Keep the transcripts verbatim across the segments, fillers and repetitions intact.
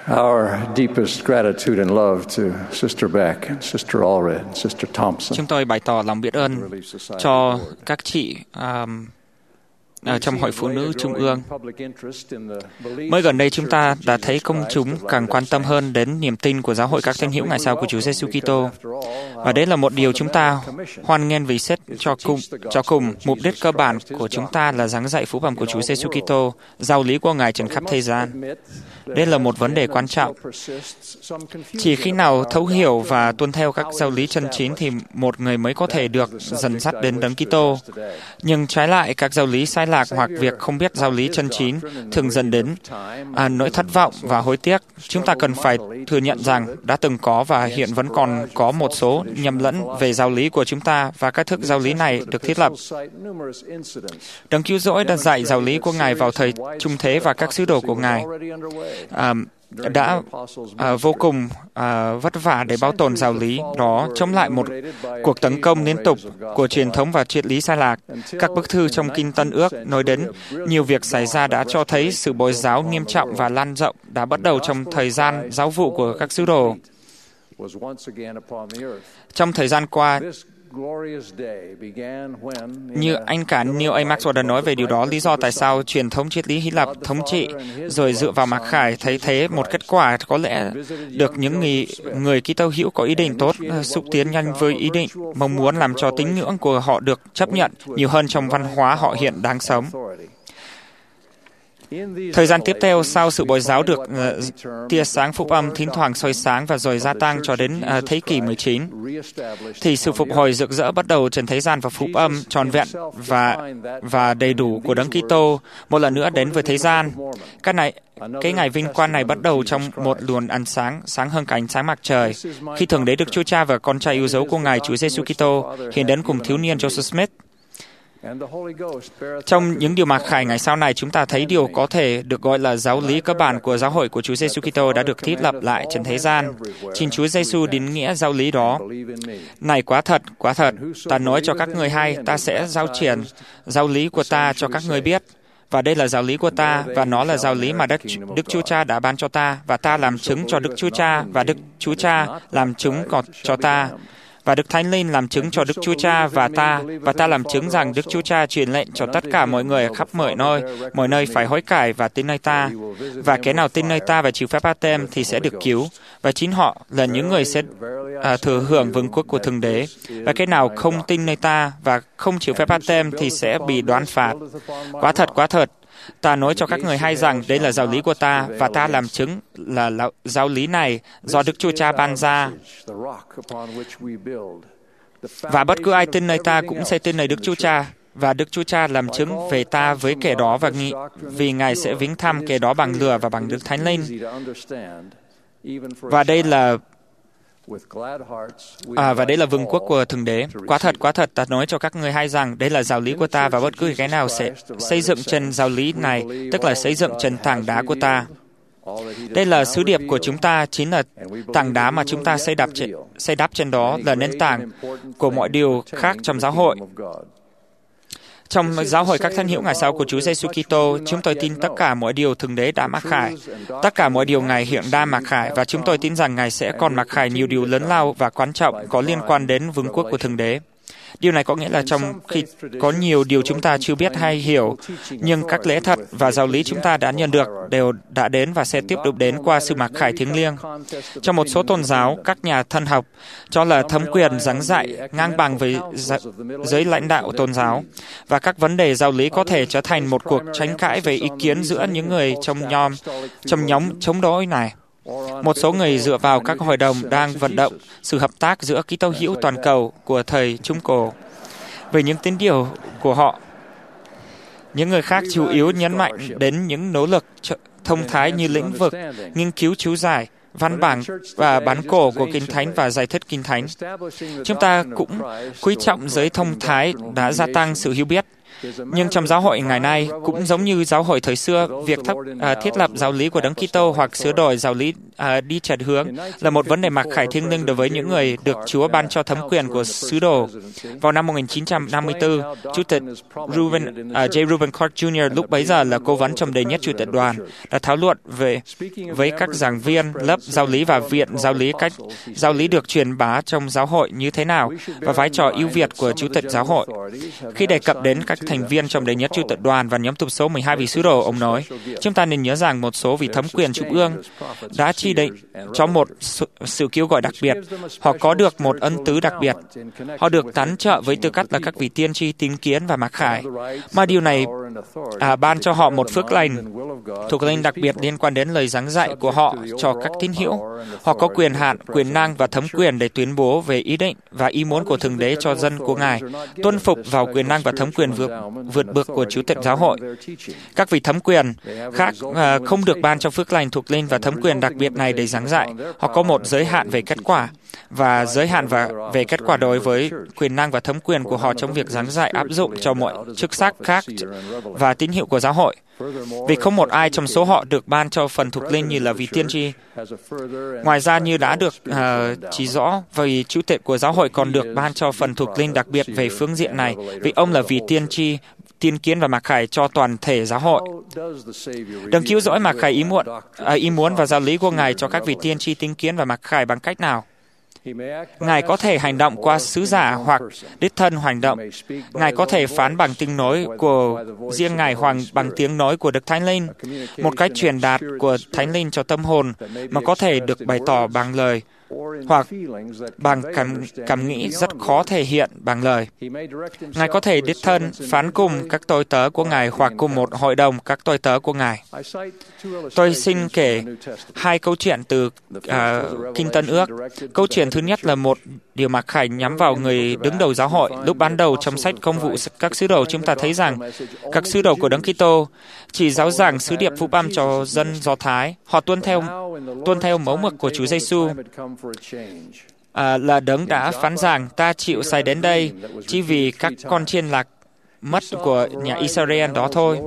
Our deepest gratitude and love to Sister Beck, and Sister Allred, and Sister Thompson. Chúng tôi bày tỏ lòng biết ơn cho các chị um, ở trong Hội Phụ nữ Trung ương. Mới gần đây chúng ta đã thấy công chúng càng quan tâm hơn đến niềm tin của Giáo hội các Thánh hữu Ngày sau của Chúa Giêsu Kitô. Và đấy là một điều chúng ta hoan nghênh vì xét cho cùng, cho cùng mục đích cơ bản của chúng ta là giảng dạy phúc âm của Chúa Giêsu Kitô, giáo lý của Ngài trên khắp thế gian. Đây là một vấn đề quan trọng. Chỉ khi nào thấu hiểu và tuân theo các giáo lý chân chính thì một người mới có thể được dẫn dắt đến Đấng Kitô. Nhưng trái lại, các giáo lý sai lạc hoặc việc không biết giáo lý chân chính thường dẫn đến à, nỗi thất vọng và hối tiếc. Chúng ta cần phải thừa nhận rằng đã từng có và hiện vẫn còn có một số nhầm lẫn về giáo lý của chúng ta, và cách thức giáo lý này được thiết lập. Đấng Cứu Rỗi đã dạy giáo lý của Ngài vào thời Trung Thế, và các sứ đồ của Ngài à, đã à, vô cùng à, vất vả để bảo tồn giáo lý đó, chống lại một cuộc tấn công liên tục của truyền thống và triết lý sai lạc. Các bức thư trong Kinh Tân Ước nói đến nhiều việc xảy ra đã cho thấy sự bội giáo nghiêm trọng và lan rộng đã bắt đầu trong thời gian giáo vụ của các sứ đồ. Trong thời gian qua, như anh cả Neil A. Maxwell đã nói về điều đó, lý do tại sao truyền thống triết lý Hy Lạp thống trị rồi dựa vào mặc khải thấy thế một kết quả có lẽ được những người, người Kitô hữu có ý định tốt xúc tiến nhanh với ý định mong muốn làm cho tín ngưỡng của họ được chấp nhận nhiều hơn trong văn hóa họ hiện đang sống. Thời gian tiếp theo, sau sự bội giáo được uh, tia sáng phúc âm thỉnh thoảng soi sáng và rồi gia tăng cho đến uh, thế kỷ mười chín, thì sự phục hồi rực rỡ bắt đầu trên thế gian và phúc âm trọn vẹn và và đầy đủ của Đấng Kitô một lần nữa đến với thế gian. Cái này, cái ngày vinh quang này bắt đầu trong một luồng ánh sáng sáng hơn cả ánh sáng mặt trời, khi Thượng Đế Đức Chúa Cha và Con Trai yêu dấu của Ngài Chúa Giêsu Kitô hiện đến cùng thiếu niên Joseph Smith. Trong những điều mặc khải ngày sau này, chúng ta thấy điều có thể được gọi là giáo lý cơ bản của giáo hội của Chúa Giêsu Kitô đã được thiết lập lại trên thế gian. Chính Chúa Giêsu định nghĩa giáo lý đó. Này quá thật, quá thật, ta nói cho các người hay, ta sẽ giao truyền giáo lý của ta cho các người biết. Và đây là giáo lý của ta, và nó là giáo lý mà Đức, Đức Chúa Cha đã ban cho ta, và ta làm chứng cho Đức Chúa Cha, và Đức Chúa Cha làm chứng cho ta. Và Đức Thánh Linh làm chứng cho Đức Chúa Cha và ta, và ta làm chứng rằng Đức Chúa Cha truyền lệnh cho tất cả mọi người ở khắp mọi nơi, mọi nơi phải hối cải và tin nơi ta. Và kẻ nào tin nơi ta và chịu phép báp-têm thì sẽ được cứu, và chính họ là những người sẽ à, thừa hưởng vương quốc của Thượng Đế. Và kẻ nào không tin nơi ta và không chịu phép báp-têm thì sẽ bị đoán phạt. Quá thật, quá thật. Ta nói cho các người hay rằng đây là giáo lý của ta, và ta làm chứng là giáo lý này do Đức Chúa Cha ban ra. Và bất cứ ai tin nơi ta cũng sẽ tin nơi Đức Chúa Cha, và Đức Chúa Cha làm chứng về ta với kẻ đó, và nghĩ, vì Ngài sẽ viếng thăm kẻ đó bằng lửa và bằng Đức Thánh Linh. Và đây là À, và đây là vương quốc của Thượng Đế. Quá thật, quá thật, ta nói cho các người hay rằng đây là giáo lý của ta, và bất cứ cái nào sẽ xây dựng trên giáo lý này, tức là xây dựng trên tảng đá của ta. Đây là sứ điệp của chúng ta, chính là tảng đá mà chúng ta xây đắp trên, xây đắp trên đó là nền tảng của mọi điều khác trong giáo hội. Trong giáo hội các thánh hữu ngày sau của Chúa Giêsu Kitô, chúng tôi tin tất cả mọi điều Thượng Đế đã mặc khải, tất cả mọi điều Ngài hiện đang mặc khải, và chúng tôi tin rằng Ngài sẽ còn mặc khải nhiều điều lớn lao và quan trọng có liên quan đến vương quốc của Thượng Đế. Điều này có nghĩa là trong khi có nhiều điều chúng ta chưa biết hay hiểu, nhưng các lẽ thật và giáo lý chúng ta đã nhận được đều đã đến và sẽ tiếp tục đến qua sự mặc khải thiêng liêng. Trong một số tôn giáo, các nhà thần học cho là thẩm quyền giảng dạy ngang bằng với giới lãnh đạo tôn giáo, và các vấn đề giáo lý có thể trở thành một cuộc tranh cãi về ý kiến giữa những người trong nhóm, trong nhóm chống đối này. Một số người dựa vào các hội đồng đang vận động sự hợp tác giữa Kitô hữu toàn cầu của thời Trung Cổ về những tín điều của họ. Những người khác chủ yếu nhấn mạnh đến những nỗ lực thông thái như lĩnh vực nghiên cứu chú giải, văn bản và bản cổ của Kinh Thánh và giải thích Kinh Thánh. Chúng ta cũng quý trọng giới thông thái đã gia tăng sự hiểu biết, Nhưng trong giáo hội ngày nay, cũng giống như giáo hội thời xưa, việc thấp, à, thiết lập giáo lý của Đấng Kitô hoặc sửa đổi giáo lý à, đi chệch hướng là một vấn đề mặc khải thiêng liêng đối với những người được Chúa ban cho thẩm quyền của sứ đồ. Vào năm một nghìn chín trăm năm mươi tư, Chủ tịch Reuben, à, J. Reuben Clark Junior lúc bấy giờ là cố vấn trầm đầy nhất Chủ tịch đoàn đã thảo luận về với các giảng viên lớp giáo lý và viện giáo lý cách giáo lý được truyền bá trong giáo hội như thế nào và vai trò ưu việt của Chủ tịch giáo hội. Khi đề cập đến các thành viên trong đầy nhất Chủ tịch đoàn và nhóm tục số mười hai vị sứ đồ, ông nói, chúng ta nên nhớ rằng một số vị thẩm quyền trung ương đã chỉ định cho một sự, sự kêu gọi đặc biệt. Họ có được một ân tứ đặc biệt. Họ được tán trợ với tư cách là các vị tiên tri tín kiến và mặc khải, mà điều này à, ban cho họ một phước lành thuộc linh đặc biệt liên quan đến lời giảng dạy của họ cho các tín hữu. Họ có quyền hạn, quyền năng và thẩm quyền để tuyên bố về ý định và ý muốn của Thượng Đế cho dân của Ngài, tuân phục vào quyền năng và thẩm quyền vượt, vượt bậc của Chủ tịch giáo hội. Các vị thẩm quyền khác à, không được ban cho phước lành thuộc linh và thẩm quyền đặc biệt này để giảng dạy. Họ có một giới hạn về kết quả và giới hạn và về kết quả đối với quyền năng và thẩm quyền của họ trong việc giảng dạy áp dụng cho mọi chức sắc khác và tín hiệu của giáo hội. Vì không một ai trong số họ được ban cho phần thuộc linh như là vị tiên tri. Ngoài ra, như đã được uh, chỉ rõ, vì Chủ tịch của giáo hội còn được ban cho phần thuộc linh đặc biệt về phương diện này, vì ông là vị tiên tri, tiên kiến và mặc khải cho toàn thể giáo hội. Đấng cứu rỗi mặc khải ý muốn, à, ý muốn và giáo lý của Ngài cho các vị tiên tri, tiên kiến và mặc khải bằng cách nào? Ngài có thể hành động qua sứ giả hoặc đích thân hành động. Ngài có thể phán bằng tiếng nói của riêng Ngài hoặc bằng tiếng nói của Đức Thánh Linh, một cách truyền đạt của Thánh Linh cho tâm hồn mà có thể được bày tỏ bằng lời hoặc bằng cảm, cảm nghĩ rất khó thể hiện bằng lời. Ngài có thể đích thân phán cùng các tôi tớ của Ngài hoặc cùng một hội đồng các tôi tớ của Ngài. Tôi xin kể hai câu chuyện từ uh, Kinh Tân Ước. Câu chuyện thứ nhất là một điều mặc khải nhắm vào người đứng đầu giáo hội. Lúc ban đầu trong sách Công vụ các sứ đồ, chúng ta thấy rằng các sứ đồ của Đấng Kitô chỉ giáo giảng sứ điệp phúc âm cho dân Do Thái. Họ tuân theo tuân theo mẫu mực của Chúa Giêsu. À, là Đấng đã phán rằng ta chịu sai đến đây chỉ vì các con chiên lạc mất của nhà Israel đó thôi.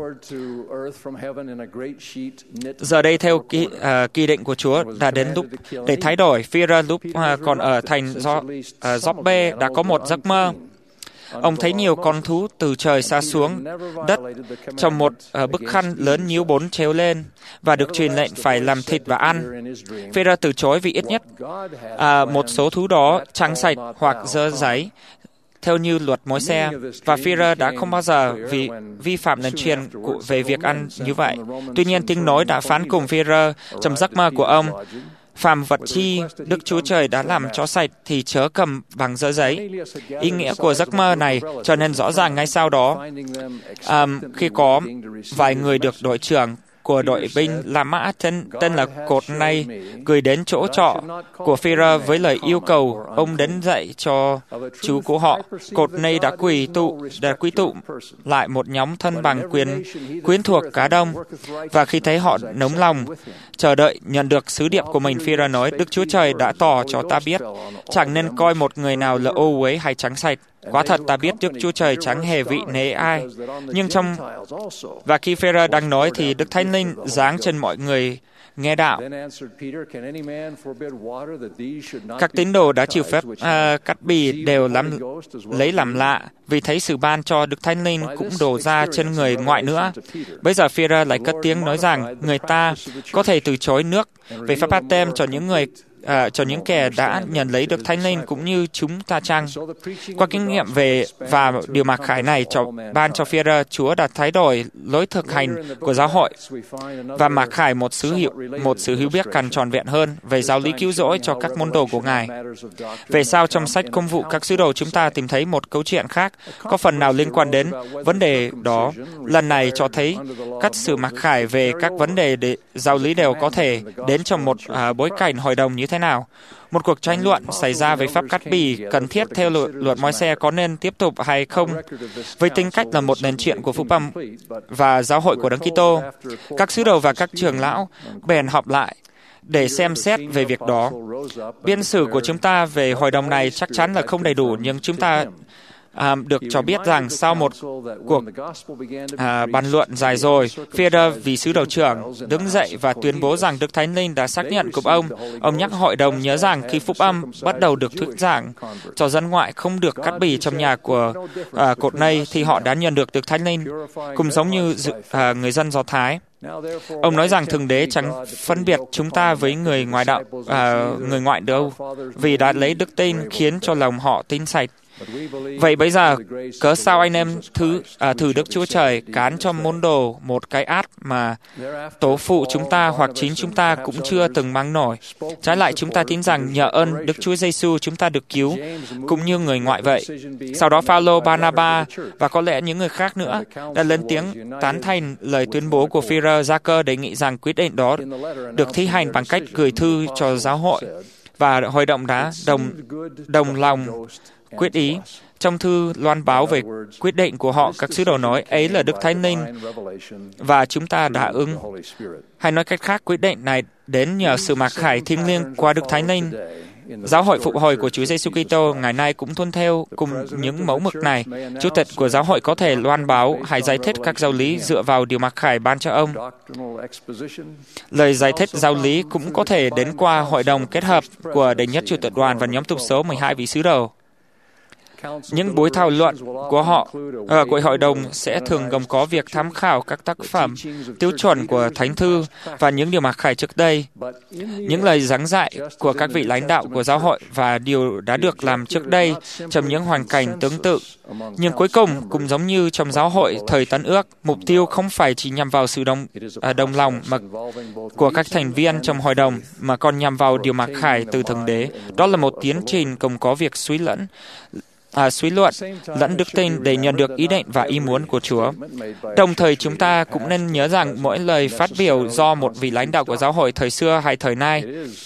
Giờ đây theo kỳ, uh, kỳ định của Chúa đã đến lúc để thay đổi. Phi-rơ lúc uh, còn ở thành Gióp-bê uh, đã có một giấc mơ. Ông thấy nhiều con thú từ trời sa xuống đất trong một uh, bức khăn lớn nhíu bốn treo lên và được truyền lệnh phải làm thịt và ăn. Phi-rơ từ chối vì ít nhất uh, một số thú đó trắng sạch hoặc dơ giấy theo như luật Môi-se, và Phi-rơ đã không bao giờ vì vi phạm lần truyền về việc ăn như vậy. Tuy nhiên, tiếng nói đã phán cùng Phi-rơ trong giấc mơ của ông: phàm vật chi Đức Chúa Trời đã làm cho sạch thì chớ cầm bằng dơ giấy. Ý nghĩa của giấc mơ này trở nên rõ ràng ngay sau đó, um, khi có vài người được đội trưởng của đội binh La Mã tên, tên là Cột Nay gửi đến chỗ trọ của Phi-rơ với lời yêu cầu ông đến dạy cho chú của họ. Cột Nay đã quỳ tụ đã quy tụ lại một nhóm thân bằng quyền quyến thuộc cá đông, và khi thấy họ nóng lòng chờ đợi nhận được sứ điệp của mình, Phi-rơ nói: Đức Chúa Trời đã tỏ cho ta biết chẳng nên coi một người nào là ô uế hay trắng sạch. Quả thật ta biết Đức Chúa Trời chẳng hề vị nể ai. Nhưng trong và khi Phi-rơ đang nói thì Đức Thánh Linh giáng trên mọi người nghe đạo. Các tín đồ đã chịu phép uh, cắt bì đều làm, lấy làm lạ vì thấy sự ban cho Đức Thánh Linh cũng đổ ra trên người ngoại nữa. Bây giờ Phi-rơ lại cất tiếng nói rằng người ta có thể từ chối nước về phép báp-têm cho những người À, cho những kẻ đã nhận lấy được Thánh Linh cũng như chúng ta chăng? Qua kinh nghiệm về và điều mặc khải này cho ban cho Phi-rơ, Chúa đã thay đổi lối thực hành của giáo hội và mặc khải một sự hiểu một sự hiểu biết càng tròn vẹn hơn về giáo lý cứu rỗi cho các môn đồ của Ngài. Về sau trong sách Công vụ các sứ đồ, chúng ta tìm thấy một câu chuyện khác có phần nào liên quan đến vấn đề đó. Lần này cho thấy các sự mặc khải về các vấn đề để giáo lý đều có thể đến trong một à, bối cảnh hội đồng như thế nào. Một cuộc tranh luận xảy ra về pháp cắt bì cần thiết theo luật, luật Môi-se có nên tiếp tục hay không, với tính cách là một nền chuyện của phúc âm và giáo hội của Đấng Kitô. Các sứ đồ và các trưởng lão bèn họp lại để xem xét về việc đó. Biên sử của chúng ta về hội đồng này chắc chắn là không đầy đủ, nhưng chúng ta À, được cho biết rằng sau một cuộc à, bàn luận dài rồi, Führer vị sứ đồ trưởng đứng dậy và tuyên bố rằng Đức Thánh Linh đã xác nhận cùng ông. Ông nhắc hội đồng nhớ rằng khi phúc âm bắt đầu được thuyết giảng cho dân ngoại không được cắt bì trong nhà của à, cột nây thì họ đã nhận được Đức Thánh Linh, cũng giống như à, người dân Do Thái. Ông nói rằng Thượng Đế chẳng phân biệt chúng ta với người ngoại đạo, à, người ngoại đâu, vì đã lấy đức tin khiến cho lòng họ tin sạch. Vậy bây giờ, cớ sao anh em thứ, à, thử Đức Chúa Trời cán cho môn đồ một cái át mà tổ phụ chúng ta hoặc chính chúng ta cũng chưa từng mang nổi. Trái lại chúng ta tin rằng nhờ ơn Đức Chúa Giêsu chúng ta được cứu, cũng như người ngoại vậy. Sau đó Phao-lô, Ba-na-ba và có lẽ những người khác nữa đã lên tiếng tán thành lời tuyên bố của Führer. Gia-cơ đề nghị rằng quyết định đó được thi hành bằng cách gửi thư cho giáo hội, và hội đồng đã đồng, đồng lòng quyết ý. Trong thư loan báo về quyết định của họ, các sứ đồ nói ấy là Đức Thánh Linh và chúng ta đã ứng. Hay nói cách khác, quyết định này đến nhờ sự mặc khải thiêng liêng qua Đức Thánh Linh. Giáo hội phục hồi của Chúa Giêsu Kitô ngày nay cũng tuân theo cùng những mẫu mực này. Chủ tịch của giáo hội có thể loan báo hay giải thích các giáo lý dựa vào điều mặc khải ban cho ông. Lời giải thích giáo lý cũng có thể đến qua hội đồng kết hợp của đệ nhất chủ tịch đoàn và nhóm tục số mười hai vị sứ đồ. Những buổi thảo luận của họ ở của hội đồng sẽ thường gồm có việc tham khảo các tác phẩm tiêu chuẩn của Thánh Thư và những điều mặc khải trước đây, những lời giảng dạy của các vị lãnh đạo của giáo hội và điều đã được làm trước đây trong những hoàn cảnh tương tự. Nhưng cuối cùng, cũng giống như trong giáo hội thời Tân Ước, mục tiêu không phải chỉ nhằm vào sự đồng, à, đồng lòng mà của các thành viên trong hội đồng, mà còn nhằm vào điều mặc khải từ Thượng Đế. Đó là một tiến trình gồm có việc suy lẫn, À, suy luận lẫn đức tin để nhận được ý định và ý muốn của Chúa. Đồng thời chúng ta cũng nên nhớ rằng mỗi lời phát biểu do một vị lãnh đạo của giáo hội thời xưa hay thời nay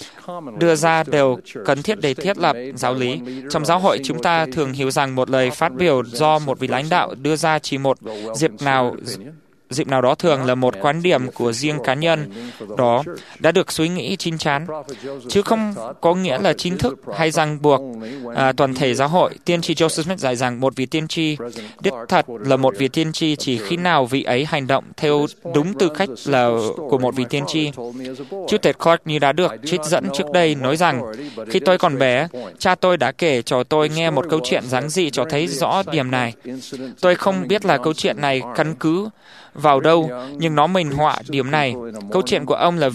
đưa ra đều cần thiết để thiết lập giáo lý. Trong giáo hội chúng ta thường hiểu rằng một lời phát biểu do một vị lãnh đạo đưa ra chỉ một dịp nào dịp nào đó thường là một quan điểm của riêng cá nhân đó đã được suy nghĩ chín chắn, chứ không có nghĩa là chính thức hay ràng buộc à, toàn thể giáo hội. Tiên tri Joseph Smith dạy rằng một vị tiên tri đích thật là một vị tiên tri chỉ khi nào vị ấy hành động theo đúng tư cách là của một vị tiên tri. Chủ tịch Clark như đã được trích dẫn trước đây nói rằng khi tôi còn bé, cha tôi đã kể cho tôi nghe một câu chuyện giản dị cho thấy rõ điểm này. Tôi không biết là câu chuyện này căn cứ vào đâu, nhưng nó minh họa điểm này. Câu chuyện của ông là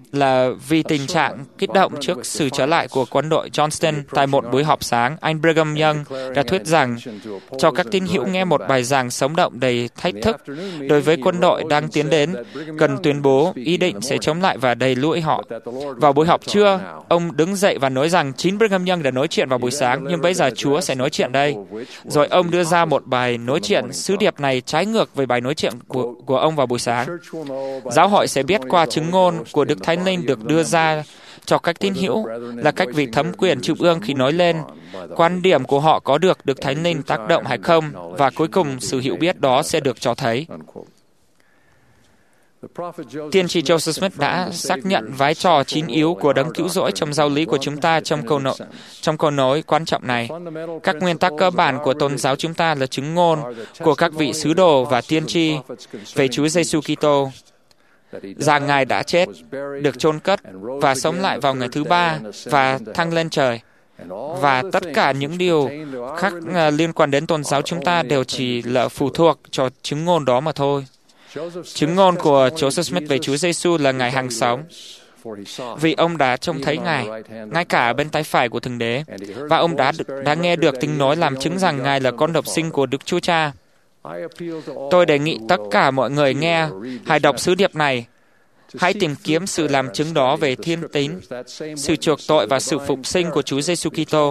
là vì tình trạng kích động trước sự trở lại của quân đội Johnston. Tại một buổi họp sáng, anh Brigham Young đã thuyết giảng cho các tín hữu nghe một bài giảng sống động đầy thách thức đối với quân đội đang tiến đến, cần tuyên bố ý định sẽ chống lại và đẩy lùi họ. Vào buổi họp trưa, ông đứng dậy và nói rằng chính Brigham Young đã nói chuyện vào buổi sáng, nhưng bây giờ Chúa sẽ nói chuyện đây. Rồi ông đưa ra một bài nói chuyện sứ điệp này trái ngược với bài nói chuyện của của ông vào buổi sáng. Giáo hội sẽ biết qua chứng ngôn của Đức Thánh Linh được đưa ra cho các tín hữu là cách vị thẩm quyền trung ương khi nói lên quan điểm của họ có được Đức Thánh Linh tác động hay không, và cuối cùng sự hiểu biết đó sẽ được cho thấy. Tiên tri Joseph Smith đã xác nhận vai trò chín yếu của đấng cứu rỗi trong giáo lý của chúng ta trong câu, nội, trong câu nói quan trọng này. Các nguyên tắc cơ bản của tôn giáo chúng ta là chứng ngôn của các vị sứ đồ và tiên tri về Chúa Giêsu Kitô, rằng Ngài đã chết, được chôn cất và sống lại vào ngày thứ ba và thăng lên trời. Và tất cả những điều khác liên quan đến tôn giáo chúng ta đều chỉ là phụ thuộc cho chứng ngôn đó mà thôi. Chứng ngôn của Joseph Smith về Chúa Giêsu là Ngài hằng sống, vì ông đã trông thấy Ngài, ngay cả bên tay phải của Thượng Đế, và ông đã đã nghe được tiếng nói làm chứng rằng Ngài là con độc sinh của Đức Chúa Cha. Tôi đề nghị tất cả mọi người nghe, hãy đọc sứ điệp này, hãy tìm kiếm sự làm chứng đó về thiên tín, sự chuộc tội và sự phục sinh của Chúa Giêsu Kitô.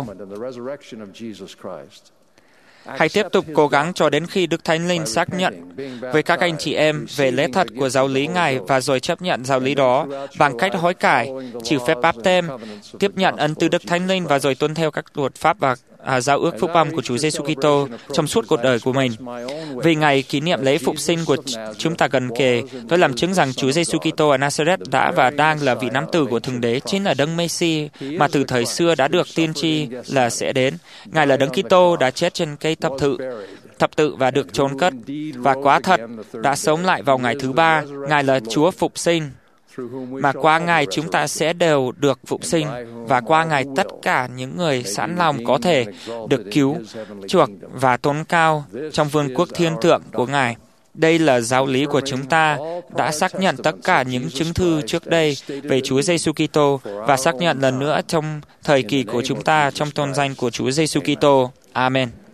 Hãy tiếp tục cố gắng cho đến khi Đức Thánh Linh xác nhận với các anh chị em về lẽ thật của giáo lý Ngài và rồi chấp nhận giáo lý đó bằng cách hối cải, chịu phép báp têm, tiếp nhận ân từ Đức Thánh Linh và rồi tuân theo các luật pháp và à, giao ước phúc âm của Chúa Giêsu Kitô trong suốt cuộc đời của mình. Vì ngày kỷ niệm lễ phục sinh của chúng ta gần kề, tôi làm chứng rằng Chúa Giêsu Kitô ở Nazareth đã và đang là vị nắm tử của Thượng Đế, chính là Đấng Messi mà từ thời xưa đã được tiên tri là sẽ đến. Ngài là Đấng Kitô đã chết trên cây thập tự, thập tự và được chôn cất, và quá thật đã sống lại vào ngày thứ ba. Ngài là Chúa phục sinh, mà qua Ngài chúng ta sẽ đều được phục sinh, và qua Ngài tất cả những người sẵn lòng có thể được cứu, chuộc và tôn cao trong vương quốc thiên thượng của Ngài. Đây là giáo lý của chúng ta, đã xác nhận tất cả những chứng thư trước đây về Chúa Giêsu Kitô và xác nhận lần nữa trong thời kỳ của chúng ta trong tôn danh của Chúa Giêsu Kitô. Amen.